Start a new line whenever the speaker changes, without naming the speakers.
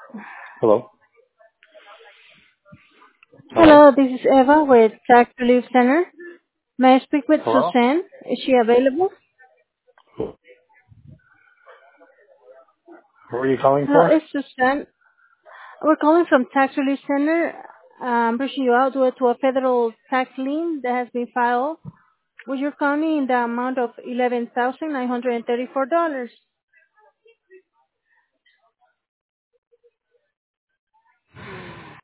Hello? Hello?
Hello, this is Eva with Tax Relief Center. May I speak with
Hello?
Suzanne? Is she available?
Who are you calling
Hello,
for?
it's Suzanne. We're calling from Tax Relief Center. I'm reaching you out due to a federal tax lien that has been filed with your county in the amount of $11,934.